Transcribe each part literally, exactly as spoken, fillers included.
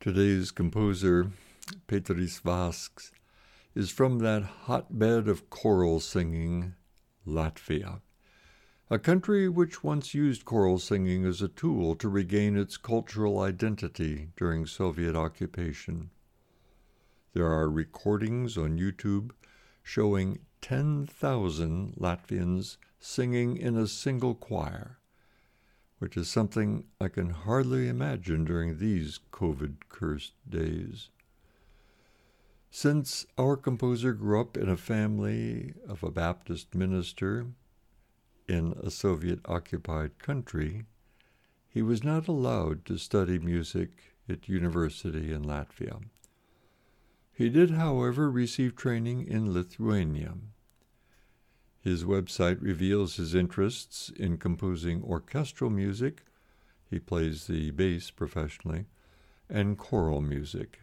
Today's composer, Peteris Vasks, is from that hotbed of choral singing, Latvia, a country which once used choral singing as a tool to regain its cultural identity during Soviet occupation. There are recordings on YouTube showing ten thousand Latvians singing in a single choir, which is something I can hardly imagine during these COVID-cursed days. Since our composer grew up in a family of a Baptist minister in a Soviet-occupied country, he was not allowed to study music at university in Latvia. He did, however, receive training in Lithuania. His website reveals his interests in composing orchestral music — he plays the bass professionally — and choral music.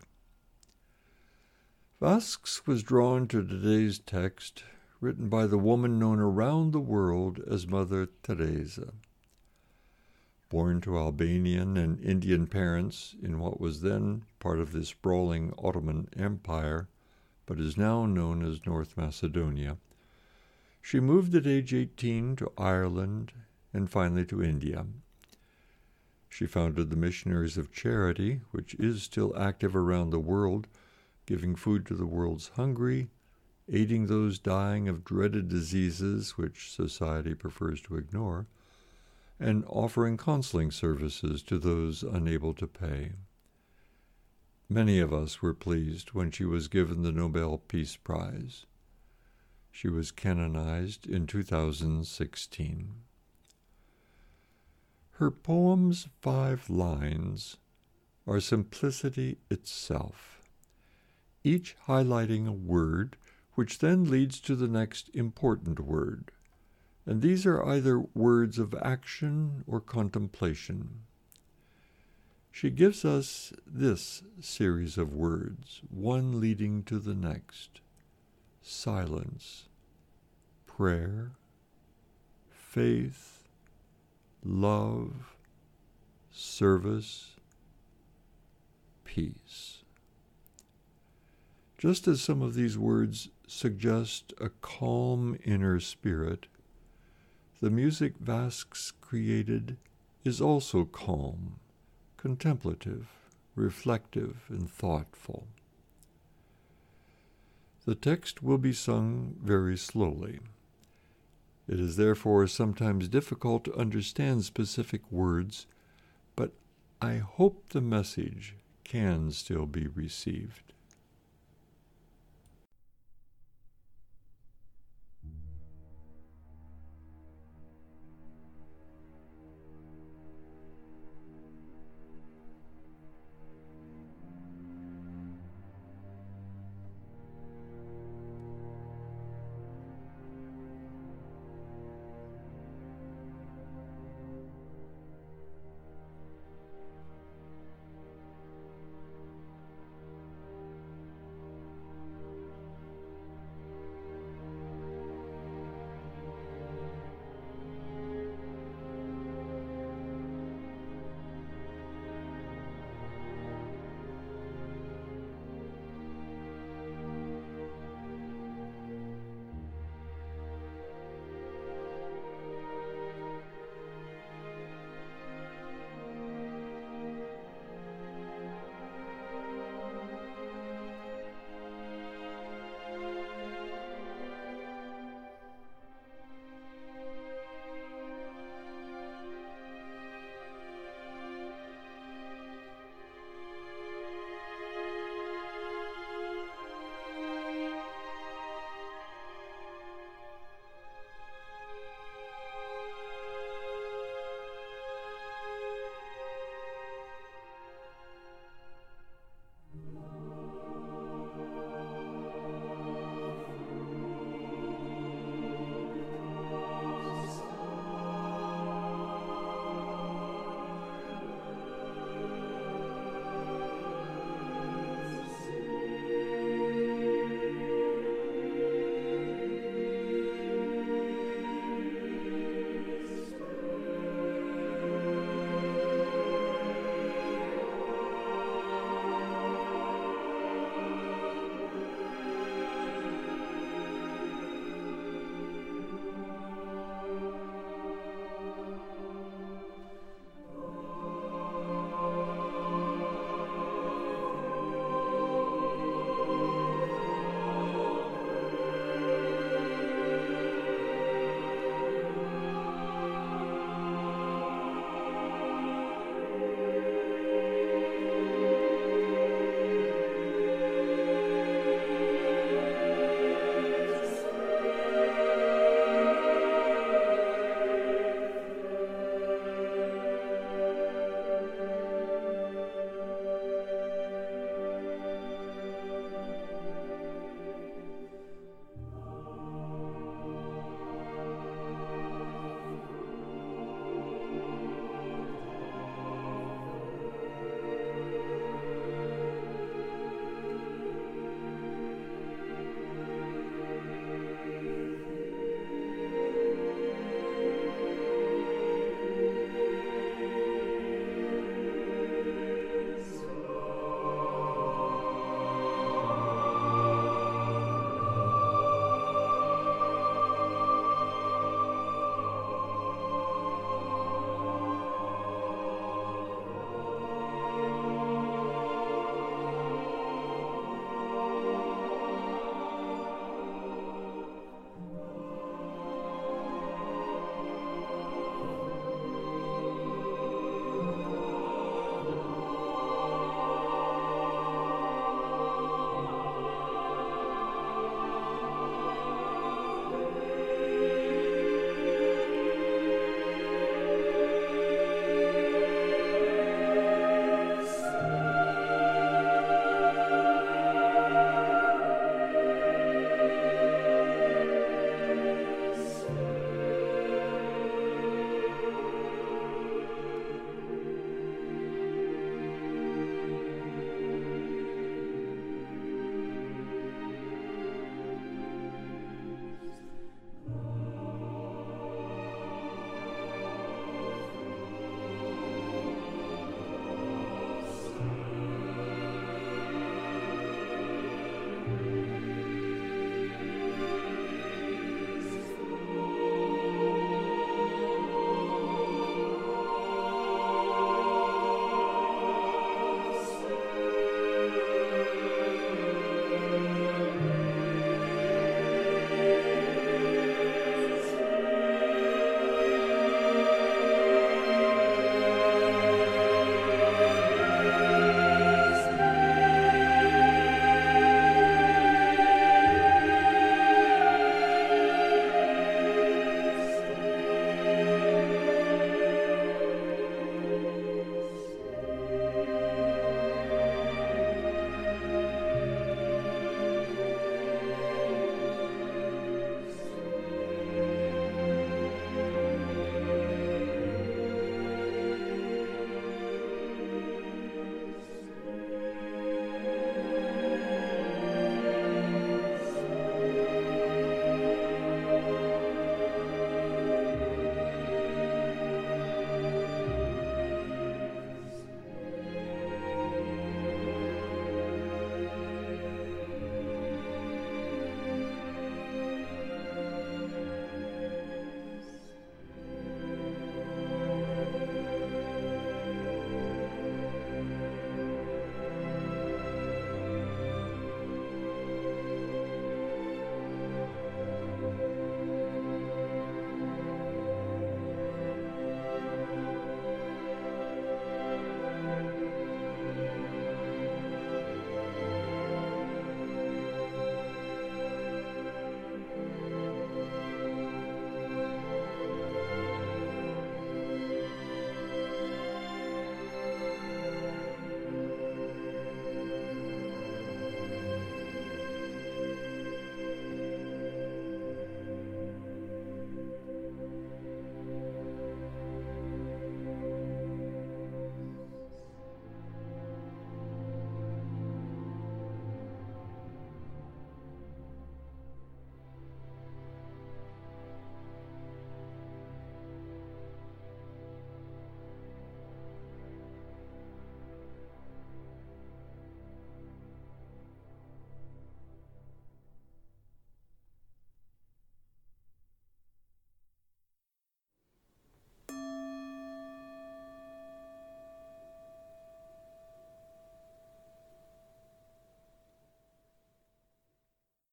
Vasks was drawn to today's text, written by the woman known around the world as Mother Teresa. Born to Albanian and Indian parents in what was then part of the sprawling Ottoman Empire, but is now known as North Macedonia, she moved at age eighteen to Ireland and finally to India. She founded the Missionaries of Charity, which is still active around the world, giving food to the world's hungry, aiding those dying of dreaded diseases which society prefers to ignore, and offering counseling services to those unable to pay. Many of us were pleased when she was given the Nobel Peace Prize. She was canonized in two thousand sixteen. Her poem's five lines are simplicity itself, each highlighting a word which then leads to the next important word, and these are either words of action or contemplation. She gives us this series of words, one leading to the next: silence, prayer, faith, love, service, peace. Just as some of these words suggest a calm inner spirit, the music Vasks created is also calm, contemplative, reflective, and thoughtful. The text will be sung very slowly. It is therefore sometimes difficult to understand specific words, but I hope the message can still be received.